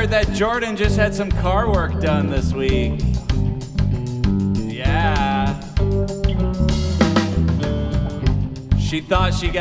heard that Jordan just had some car work done this week. Yeah. She thought she got